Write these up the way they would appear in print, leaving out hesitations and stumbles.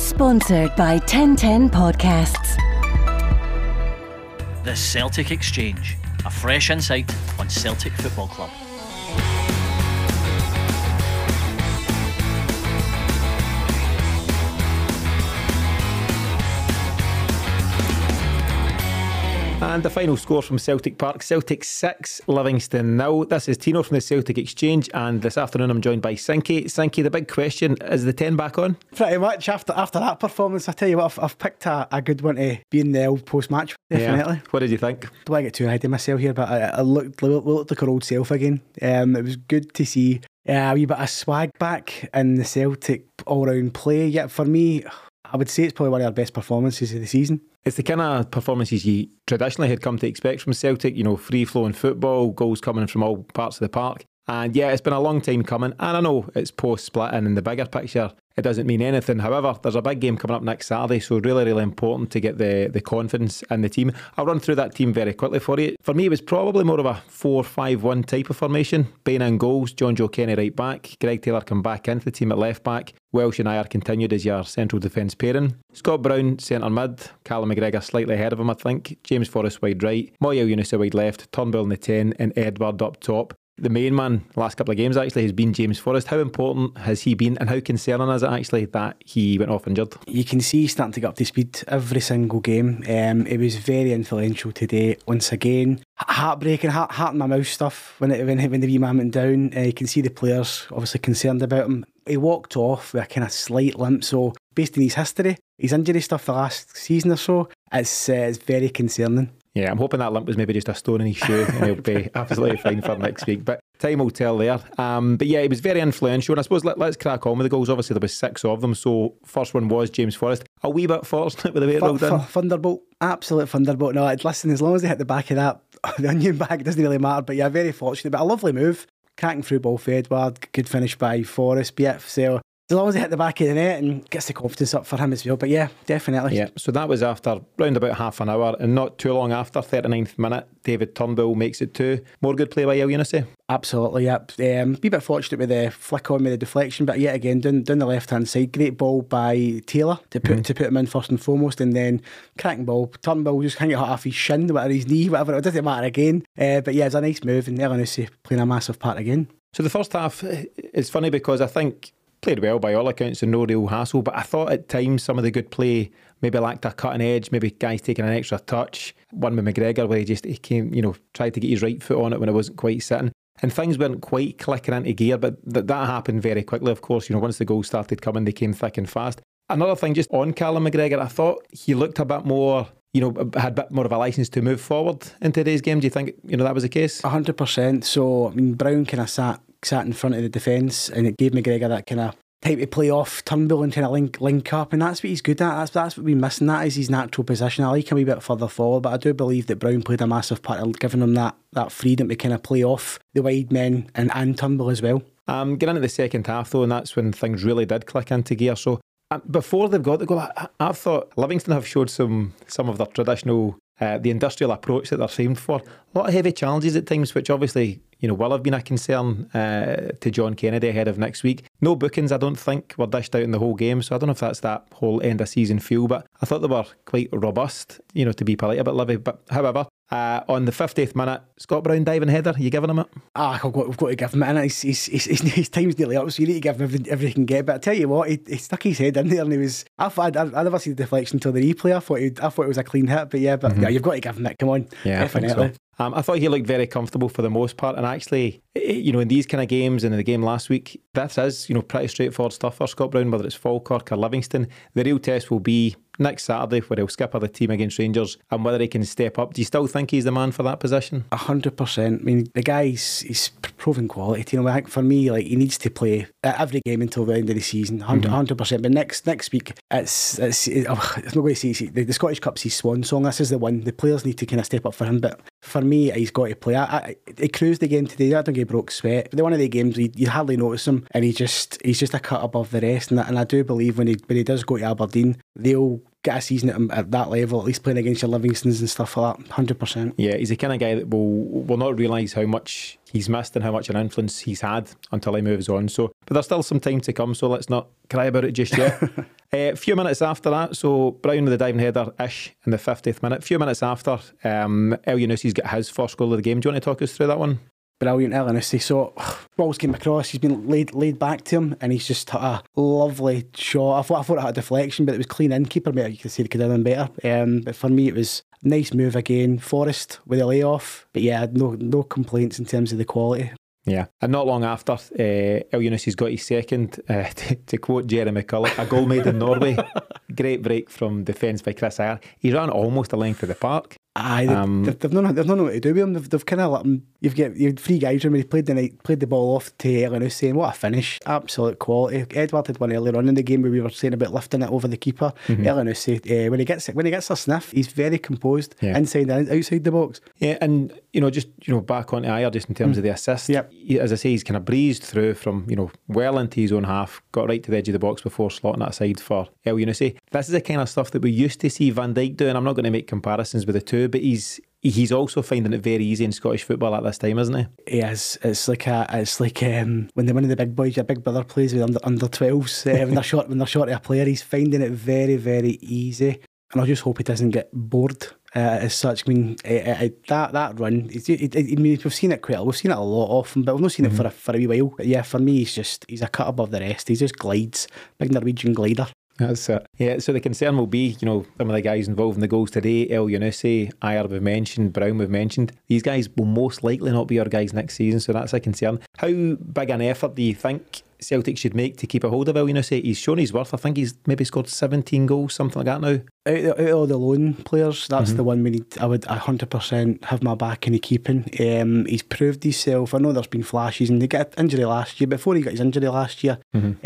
Sponsored by 1010 Podcasts. The Celtic Exchange, a fresh insight on Celtic Football Club. And the final score from Celtic Park: Celtic 6, Livingston 0. This is Tino from the Celtic Exchange, and this afternoon I'm joined by Sinky. Sinky, the big question, is the 10 back on? Pretty much. After that performance, I tell you what, I've picked a good one to be in the old post-match, definitely. Yeah. What did you think? Don't want to get too ahead of myself here, but I looked like our old self again. It was good to see a wee bit of swag back in the Celtic all-round play. Yet for me, I would say it's probably one of our best performances of the season. It's the kind of performances you traditionally had come to expect from Celtic, you know, free-flowing football, goals coming from all parts of the park. And yeah, it's been a long time coming, and I know it's post-split, and in the bigger picture it doesn't mean anything. However, there's a big game coming up next Saturday, so really important to get the confidence in the team. I'll run through that team very quickly for you. For me, it was probably more of a 4-5-1 type of formation. Baina in goals, John Joe Kenny right back, Greg Taylor come back into the team at left back, Welsh and Ajer continued as your central defence pairing, Scott Brown centre mid, Callum McGregor slightly ahead of him I think, James Forrest wide right, Moya Eunice wide left, Turnbull in the 10 and Edward up top. The main man last couple of games actually has been James Forrest. How important has he been, and how concerning is it actually that he went off injured? You can see he's starting to get up to speed every single game. It was very influential today once again. Heartbreaking, heart in my mouth stuff when the wee man went down. You can see the players obviously concerned about him. He walked off with a kind of slight limp, so based on his history, his injury stuff the last season or so, it's very concerning. Yeah, I'm hoping that limp was maybe just a stone in his shoe and he'll be absolutely fine for next week. But time will tell there. But yeah, he was very influential. And I suppose let's crack on with the goals. Obviously, there was 6 of them. So first one was James Forrest. A wee bit fortunate with the way it rolled in. Thunderbolt. Absolute thunderbolt. No, listen, as long as they hit the back of that, the onion bag, it doesn't really matter. But yeah, very fortunate. But a lovely move. Cracking through ball for Edward. Good finish by Forrest. But yeah, so as long as they hit the back of the net and gets the confidence up for him as well. But yeah, definitely. Yeah, so that was after round about half an hour, and not too long after, 39th minute, David Turnbull makes it 2. More good play by Eunice. Absolutely, yep. Be a bit fortunate with the flick on with the deflection, but yet again, down the left-hand side, great ball by Taylor to put him in first and foremost, and then cracking ball, Turnbull just hang it off his shin, whatever his knee, whatever, it doesn't matter again. But yeah, it's a nice move, and Eunice playing a massive part again. So the first half is funny because I think played well by all accounts and no real hassle, but I thought at times some of the good play maybe lacked a cutting edge, maybe guys taking an extra touch. One with McGregor where he came, tried to get his right foot on it when it wasn't quite sitting. And things weren't quite clicking into gear, but that happened very quickly, of course. Once the goals started coming, they came thick and fast. Another thing just on Callum McGregor, I thought he looked a bit more, had a bit more of a licence to move forward in today's game. Do you think, that was the case? 100%. So, Brown kind of sat in front of the defence, and it gave McGregor that kind of type to play off Turnbull and kind of link up, and that's what he's good at. That's what we're missing. That is his natural position. I like him a wee bit further forward, but I do believe that Brown played a massive part in giving him that freedom to kind of play off the wide men and Turnbull as well. Getting into the second half though, and that's when things really did click into gear. So before they've got the goal, I thought Livingston have showed some of their traditional, the industrial approach that they're famed for. A lot of heavy challenges at times, which obviously will have been a concern to John Kennedy ahead of next week. No bookings, I don't think, were dished out in the whole game, so I don't know if that's that whole end of season feel, but I thought they were quite robust, to be polite about Livy. But however, on the 50th minute, Scott Brown diving header, are you giving him it? We've got to give him it, and his time's nearly up, so you need to give him everything he can get. But I tell you what, he stuck his head in there, and he was. I never seen the deflection until the replay. I thought it was a clean hit, but yeah, you've got to give him it. Come on, yeah, definitely. I think so. I thought he looked very comfortable for the most part, and actually, in these kind of games and in the game last week, that is, pretty straightforward stuff for Scott Brown, whether it's Falkirk or Livingston. The real test will be next Saturday, where he'll skipper the team against Rangers, and whether he can step up. Do you still think he's the man for that position? 100%. The guy's proven quality. I think for me, he needs to play every game until the end of the season. 100%. But next week, it's not going to say the Scottish Cup's his swan song. This is the one. The players need to kind of step up for him, but for me, he's got to play. He cruised the game today. I don't think he broke sweat. But one of the games, you hardly notice him, and he's just a cut above the rest. And I do believe when he does go to Aberdeen, they'll get a season at that level, at least playing against your Livingstons and stuff like that. 100%. Yeah, he's the kind of guy that will not realise how much he's missed and how much an influence he's had until he moves on. So, but there's still some time to come, so let's not cry about it just yet. A few minutes after that, so Brown with the diving header-ish in the 50th minute. A few minutes after, El Yunusi's got his first goal of the game. Do you want to talk us through that one? Brilliant, Elyounoussi. So, balls came across, he's been laid back to him, and he's just hit a lovely shot. I thought it had a deflection, but it was clean in. Keeper, you could see they could have done better. But for me, it was a nice move again. Forrest with a layoff. But yeah, no complaints in terms of the quality. Yeah, and not long after, Elyounossi's got his second, to quote Jeremy McCullough, a goal made in Norway. Great break from defence by Chris Ayer. He ran almost the length of the park. Aye, they've not known what to do with him. They've kind of let him. You had three guys when he played the ball off to Elyounoussi, and what a finish! Absolute quality. Edward had one earlier on in the game where we were saying about lifting it over the keeper. Elyounoussi, when he gets a sniff, he's very composed inside and outside the box. Yeah, and just back onto Ayer just in terms of the assist. Yep. As I say, he's kind of breezed through from well into his own half, got right to the edge of the box before slotting that aside for Elyounoussi. This is the kind of stuff that we used to see Van Dijk do, and I'm not going to make comparisons with the two, but he's also finding it very easy in Scottish football at this time, isn't he? He is. It's like when one of the big boys, your big brother, plays with under 12s. When they're short of a player, he's finding it very, very easy. And I just hope he doesn't get bored as such. I mean, that run, we've seen it we've seen it a lot often, but we've not seen it for a wee while. But yeah, for me, he's a cut above the rest. He just glides, big Norwegian glider. That's it. Yeah, so the concern will be, some of the guys involved in the goals today, Elyounoussi, Ayer we've mentioned, Brown we've mentioned. These guys will most likely not be our guys next season, so that's a concern. How big an effort do you think Celtic should make to keep a hold of Elyounoussi? He's shown his worth. I think he's maybe scored 17 goals, something like that now. Out of all the loan players, that's the one I would 100% have my back in the keeping. He's proved himself. I know there's been flashes, and he got an injury last year. Before he got his injury last year,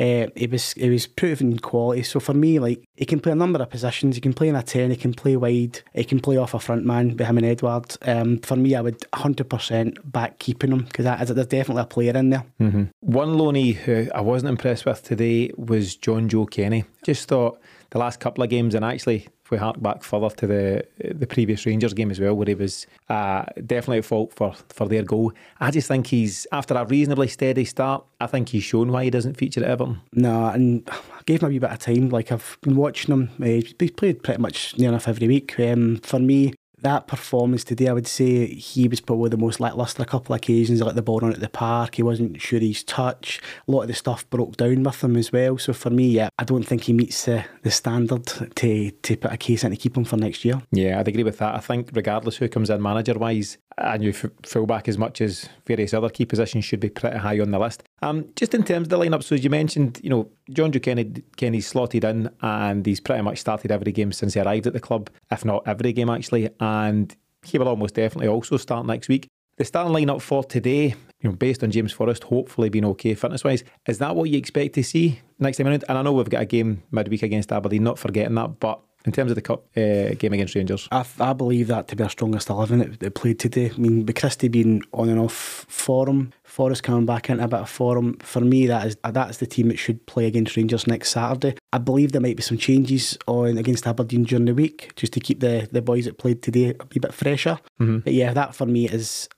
he was proven quality. So for me, he can play a number of positions. He can play in a 10, he can play wide, he can play off a front man with him and Edward. For me, I would 100% back keeping him, because there's definitely a player in there. One loanee who I wasn't impressed with today was John Joe Kenny. Just thought the last couple of games, and actually if we hark back further to the previous Rangers game as well, where he was definitely at fault for their goal, I just think he's, after a reasonably steady start, I think he's shown why he doesn't feature at Everton. No, and I gave him a wee bit of time. I've been watching him. He's played pretty much near enough every week. For me, that performance today, I would say he was probably the most lacklustre. A couple of occasions, he let the ball run at the park. He wasn't sure his touch. A lot of the stuff broke down with him as well. So for me, I don't think he meets the standard to put a case in to keep him for next year. Yeah, I'd agree with that. I think regardless who comes in manager-wise, a new fullback, as much as various other key positions, should be pretty high on the list. Just in terms of the lineup, so as you mentioned, John Joe Kenny's slotted in, and he's pretty much started every game since he arrived at the club, if not every game actually, and he will almost definitely also start next week. The starting lineup for today, based on James Forrest hopefully being okay fitness-wise, is that what you expect to see next time around? And I know we've got a game midweek against Aberdeen, not forgetting that, but in terms of the cup game against Rangers, I believe that to be our strongest 11 that played today. I mean, with Christie being on and off form, Forrest coming back into a bit of form, for me that is the team that should play against Rangers next Saturday. I believe there might be some changes on against Aberdeen during the week, just to keep the boys that played today a wee bit fresher. But yeah, that for me is,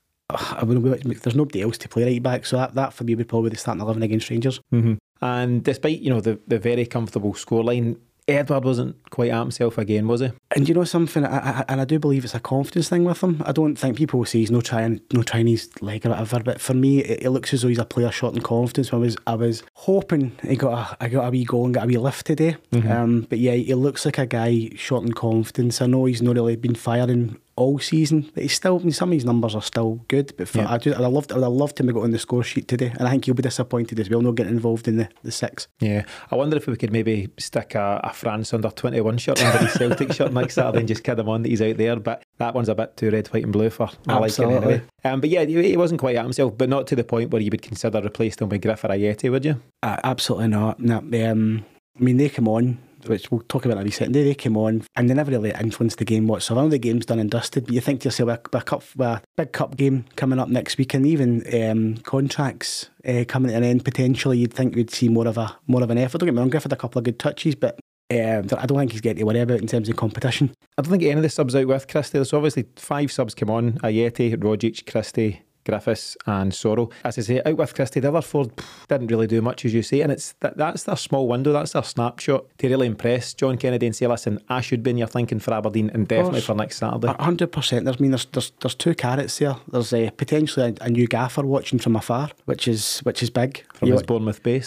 there's nobody else to play right back, so that for me would probably be the starting 11 against Rangers. And despite the very comfortable scoreline, Edward wasn't quite at himself again, was he? And something, and I do believe it's a confidence thing with him. I don't think people will say he's no trying his leg or whatever, but for me, it looks as though he's a player short in confidence. I was hoping he got a wee goal and got a wee lift today. But yeah, he looks like a guy short in confidence. I know he's not really been firing all season, but he's still, some of his numbers are still good. But I'd have loved him to go on the score sheet today, and I think he'll be disappointed as well not getting involved in the six. Yeah, I wonder if we could maybe stick a France under 21 shirt under his Celtic shirt next Saturday and just kid him on that he's out there. But that one's a bit too red, white and blue for my liking anyway. But yeah, he wasn't quite at himself, but not to the point where you would consider replacing him with Griff or Ajeti, would you? Absolutely not. No, I mean, they come on, which we'll talk about in a second. They came on and they never really influenced the game whatsoever. I know the game's done and dusted, but you think to yourself, a big cup game coming up next week, and even contracts coming to an end potentially, you'd think we'd see more of an effort. Don't get me wrong, Griff had a couple of good touches, but I don't think he's getting to worry about in terms of competition. I don't think any of the subs out with Christie. There's obviously 5 subs come on: Ajeti, Rogic, Christie, Griffiths and Sorrell. As I say, out with Christie, the other four didn't really do much, as you say, and it's that's their small window, that's their snapshot to really impress John Kennedy and say, listen, I should be in your thinking for Aberdeen and definitely for next Saturday. 100%. There's two carrots there. There's potentially a new gaffer watching from afar, which is big. From his Bournemouth base.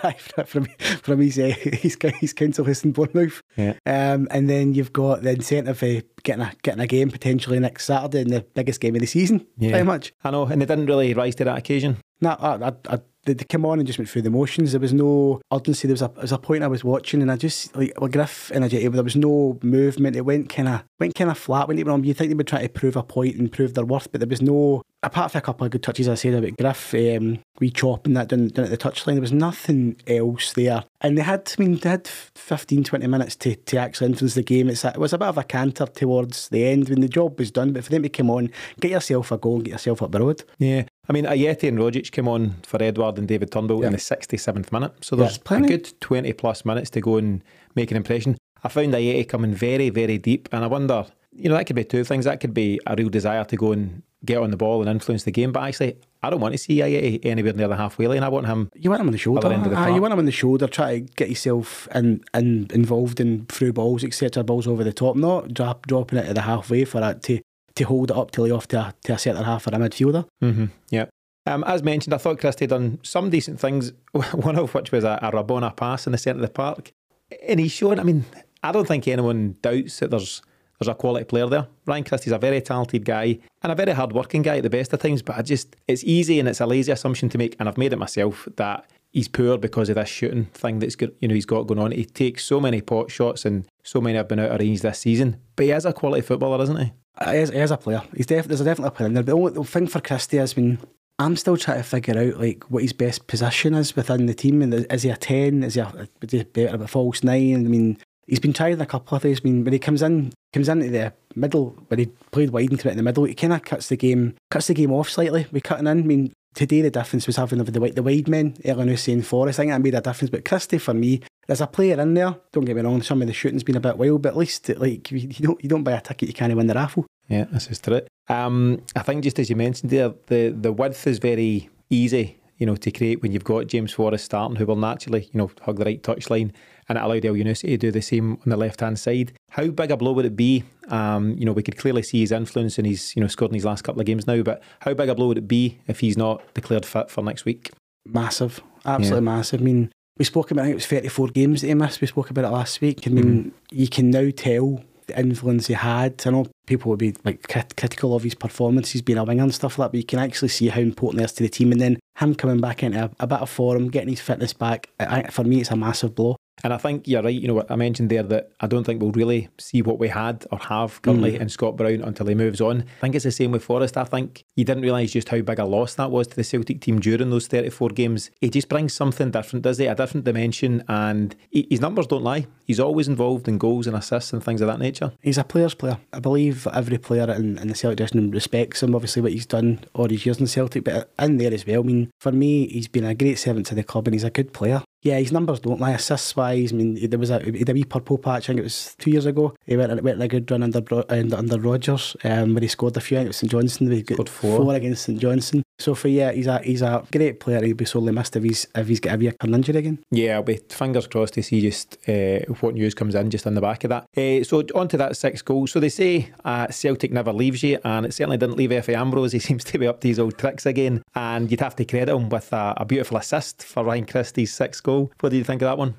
from his council house in Bournemouth. Yeah. And then you've got the incentive of getting a game potentially next Saturday in the biggest game of the season, pretty much. I know, and they didn't really rise to that occasion. No, they came on and just went through the motions. There was no urgency. There was a point I was watching and I just, like Griff and there was no movement. It went kind of flat when it went on. You think they would try to prove a point and prove their worth, but there was no, apart from a couple of good touches I said about Griff, wee chopping that down at the touchline, there was nothing else there. And they had 15-20 minutes to actually influence the game. It was a bit of a canter towards the end when the job was done, but for them to come on, get yourself a goal and get yourself up the road. Yeah. I mean, Ajeti and Rogic came on for Edward and David Turnbull in the 67th minute. So there's a good 20 plus minutes to go and make an impression. I found Ajeti coming very, very deep, and I wonder, that could be two things. That could be a real desire to go and get on the ball and influence the game, but actually, I don't want to see Ajeti anywhere near the halfway line. I want him. You want him on the shoulder. You want him on the shoulder, try to get yourself involved in through balls, etc. Balls over the top, not dropping it at the halfway for that to hold it up to lay off to a centre half or a midfielder. Mm-hmm. Yeah. As mentioned, I thought Christie done some decent things, one of which was a Rabona pass in the centre of the park. And he's shown, I don't think anyone doubts that there's a quality player there. Ryan Christie's a very talented guy and a very hard-working guy at the best of times, but it's easy and it's a lazy assumption to make, and I've made it myself, that he's poor because of this shooting thing that's good, he's got going on. He takes so many pot shots and so many have been out of range this season, but he is a quality footballer, isn't he? He is a player. There's definitely a player in there. But the thing for Christie has been, I'm still trying to figure out what his best position is within the team. And is he a 10? Is he a false 9? He's been tried in a couple of ways. When he comes into the middle, when he played wide and came in the middle, he kind of cuts the game off slightly with cutting in. Today the difference was having the wide men, Elyounoussi and Forrest. I think that made a difference. But Christie, for me, there's a player in there. Don't get me wrong, some of the shooting's been a bit wild, but at least you don't buy a ticket, you can't win the raffle. Yeah, this is true. I think just as you mentioned there, the width is very easy, to create when you've got James Forrest starting, who will naturally, hug the right touchline, and it allowed Elyounoussi to do the same on the left-hand side. How big a blow would it be? We could clearly see his influence and he's, scored in his last couple of games now, but how big a blow would it be if he's not declared fit for next week? Massive. Absolutely massive. We spoke about, I think it was 34 games that he missed. We spoke about it last week. You can now tell the influence he had. I know people would be critical of his performances being a winger and stuff like that, but you can actually see how important he is to the team, and then him coming back into a bit of form, getting his fitness back, for me it's a massive blow. And I think you're right, what I mentioned there, that I don't think we'll really see what we had or have currently in Scott Brown until he moves on. I think it's the same with Forrest. I think you didn't realise just how big a loss that was to the Celtic team during those 34 games. He just brings something different, does he? A different dimension, and his numbers don't lie. He's always involved in goals and assists and things of that nature. He's a player's player. I believe every player in the Celtic dressing room respects him, obviously what he's done all his years in Celtic, but in there as well. For me, he's been a great servant to the club and he's a good player. Yeah, his numbers don't lie. Assists wise, he had a wee purple patch. I think it was 2 years ago. He went on a good run under Rodgers, where he scored a few. I think it was St Johnstone. He got four against St Johnstone. So he's a great player. He'll be sorely missed if he's got a reoccurring injury again. Yeah, I'll be fingers crossed to see just what news comes in just on the back of that. So on to that 6 goals. So they say Celtic never leaves you, and it certainly didn't leave Efe Ambrose. He seems to be up to his old tricks again, and you'd have to credit him with a beautiful assist for Ryan Christie's 6th goal. What do you think of that one?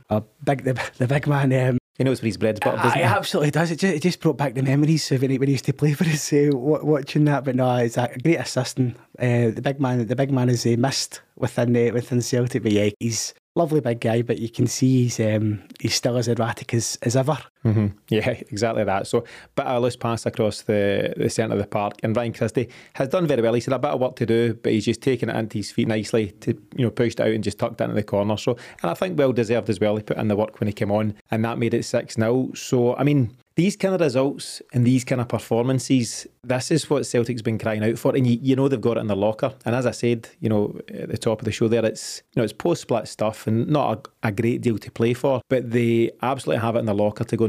The big man. He knows where his bread's buttered, doesn't he? It absolutely does. It just brought back the memories of when he used to play for us, watching that. But no, it's a great assistant. The big man is missed within Celtic. But yeah, he's a lovely big guy, but you can see he's still as erratic as ever. Mm-hmm. Yeah, exactly that. So, bit of a loose pass across the centre of the park, and Ryan Christie has done very well. He's had a bit of work to do, but he's just taken it into his feet nicely to pushed it out and just tucked it into the corner. So, and I think well deserved as well. He put in the work when he came on, and that made it 6-0. So, these kind of results and these kind of performances, this is what Celtic's been crying out for, and they've got it in their locker. And as I said, at the top of the show there, it's it's post-split stuff and not a great deal to play for, but they absolutely have it in their locker to go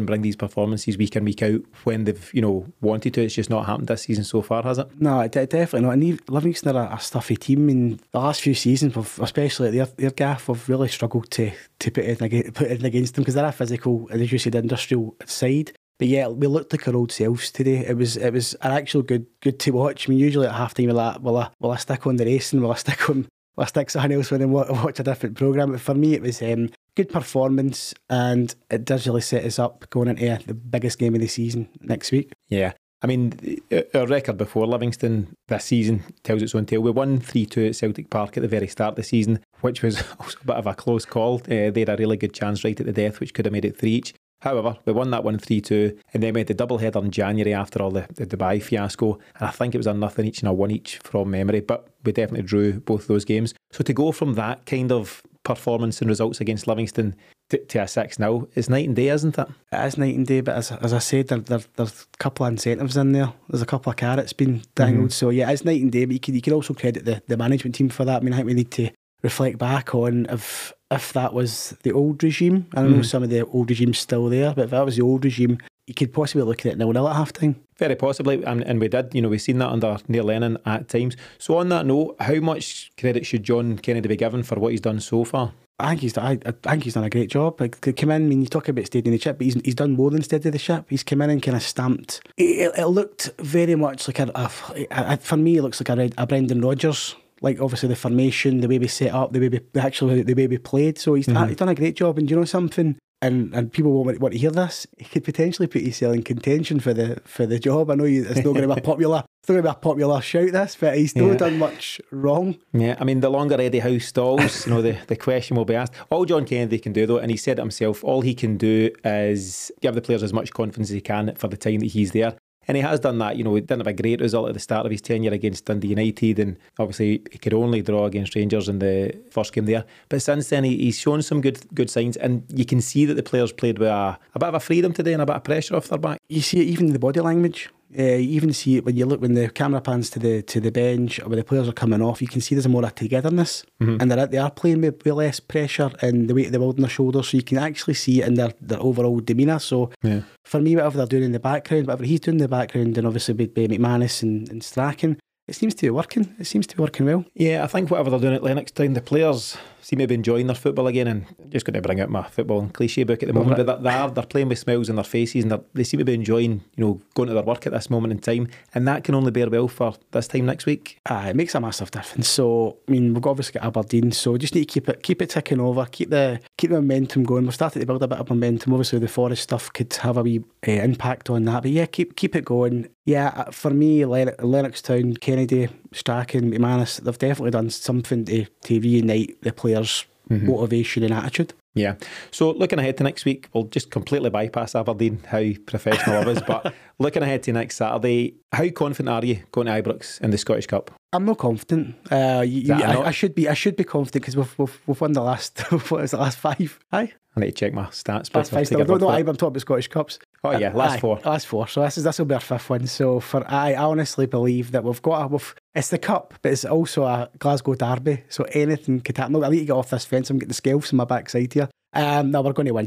and bring these performances week in, week out when they've, wanted to. It's just not happened this season so far, has it? No, definitely not. And Livingston are a stuffy team. In the last few seasons, especially at their gaff, have really struggled to put it against them because they're a physical, as you said, industrial side. But yeah, we looked like our old selves today. It was an actual good to watch. I mean, usually at half time we're like, will I stick on the racing? Will I stick something else and watch a different programme? But for me, it was good performance, and it does really set us up going into the biggest game of the season next week. Yeah. I mean, our record before Livingston this season tells its own tale. We won 3-2 at Celtic Park at the very start of the season, which was also a bit of a close call. They had a really good chance right at the death, which could have made it 3 each. However, we won that one 3-2, and then we had the double header in January after all the Dubai fiasco, and I think it was a 0 each and a 1 each from memory, but we definitely drew both those games. So to go from that kind of performance and results against Livingston to a 6-0 is night and day, isn't it? It is night and day, but as I said, there's a couple of incentives in there. There's a couple of carrots being dangled, so yeah, it's night and day, but you can also credit the management team for that. I mean, I think we need to reflect back on if that was the old regime. I don't know some of the old regime's still there, but if that was the old regime, you could possibly look at it 0-0 at half time. Very possibly, and we did. We've seen that under Neil Lennon at times. So on that note, how much credit should John Kennedy be given for what he's done so far? I think he's done a great job. Like, to come in, I mean, you talk about steadying the ship, but he's done more than steady the ship. He's come in and kind of stamped. It looked very much like for me, it looks like a Brendan Rodgers. Like, obviously the formation, the way we set up, the way we played. So he's done a great job. And do you know something? And people won't want to hear this. He could potentially put himself in contention for the job. I know it's not going to be a popular. It's not going to be a popular shout, this, but he's not done much wrong. Yeah, I mean, the longer Eddie Howe stalls, the question will be asked. All John Kennedy can do, though, and he said it himself, all he can do is give the players as much confidence as he can for the time that he's there. And he has done that. He didn't have a great result at the start of his tenure against Dundee United, and obviously he could only draw against Rangers in the first game there. But since then, he's shown some good signs, and you can see that the players played with a bit of a freedom today and a bit of pressure off their back. You see it even in the body language. You even see it when the camera pans to the bench, or when the players are coming off. You can see there's more of togetherness, and they are playing with less pressure and the weight of the world on their shoulders. So you can actually see it in their overall demeanour. So for me, whatever they're doing in the background, whatever he's doing in the background, and obviously with McManus and Strachan, it seems to be working. It seems to be working well. Yeah, I think whatever they're doing at Lennoxtown, the players seem to be enjoying their football again. And I'm just going to bring out my football cliche book at the moment, but they're playing with smiles on their faces, and they seem to be enjoying, going to their work at this moment in time. And that can only bear well for this time next week. It makes a massive difference. So, I mean, we've obviously got Aberdeen, so just need to keep it ticking over, keep the momentum going. We've started to build a bit of momentum. Obviously, the Forest stuff could have a wee impact on that, but yeah, keep it going. Yeah, for me, Lennoxtown, Kennedy, Strachan, McManus, they've definitely done something to reignite the players' motivation and attitude. Yeah. So looking ahead to next week, we'll just completely bypass Aberdeen, how professional I was, but looking ahead to next Saturday, how confident are you going to Ibrox in the Scottish Cup? I'm not confident. I should be confident because we've won the last what is the last 5? Aye. I need to check my stats. Last 5 still. No, I'm talking about Scottish Cups. Oh yeah, last 4. Last 4. So this will be our 5th one. So I honestly believe that it's the cup, but it's also a Glasgow derby. So anything could happen. Look, I need to get off this fence. I'm getting the scalps in my backside here. No, we're going to win.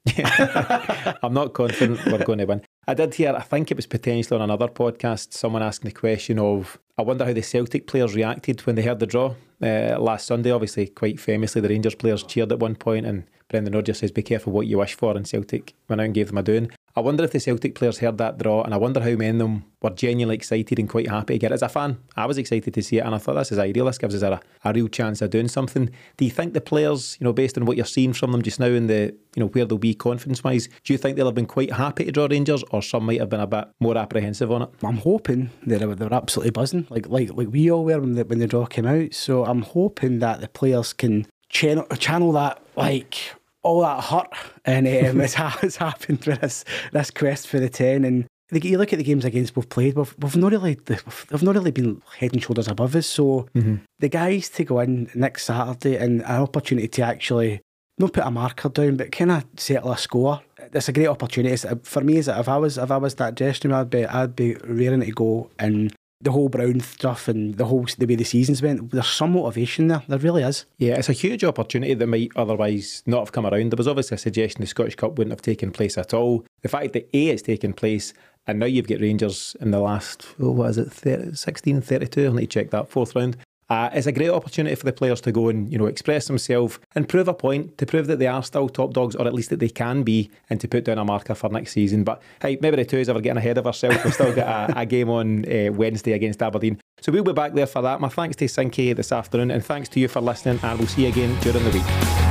I'm not confident we're going to win. I did hear, I think it was potentially on another podcast, someone asking the question of, I wonder how the Celtic players reacted when they heard the draw last Sunday. Obviously, quite famously, the Rangers players cheered at one point, and Brendan Rodgers says, be careful what you wish for, and Celtic went out and gave them a doing. I wonder if the Celtic players heard that draw, and I wonder how many of them were genuinely excited and quite happy to get it. As a fan, I was excited to see it, and I thought this is ideal. This gives us a real chance of doing something. Do you think the players, based on what you're seeing from them just now and the, where they'll be confidence-wise, do you think they'll have been quite happy to draw Rangers, or some might have been a bit more apprehensive on it? I'm hoping they were absolutely buzzing, like we all were when the draw came out. So I'm hoping that the players can channel that, all that hurt and it's happened with this quest for the 10. And you look at the games against we've played, we've not really been head and shoulders above us. So the guys to go in next Saturday and an opportunity to actually not put a marker down, but kind of settle a score. It's a great opportunity. For me, if I was that dressing room, I'd be raring to go and the whole Brown stuff and the way the season's went, there's some motivation there. There really is. Yeah, it's a huge opportunity that might otherwise not have come around. There was obviously a suggestion the Scottish Cup wouldn't have taken place at all. The fact that it's taken place, and now you've got Rangers in the last, 16, 32, I'll need to check that, 4th round. It's a great opportunity for the players to go and, express themselves and prove a point, to prove that they are still top dogs, or at least that they can be, and to put down a marker for next season. But hey, maybe the two is ever getting ahead of ourselves. We've still got a game on Wednesday against Aberdeen. So we'll be back there for that. My thanks to Sinky this afternoon, and thanks to you for listening, and we'll see you again during the week.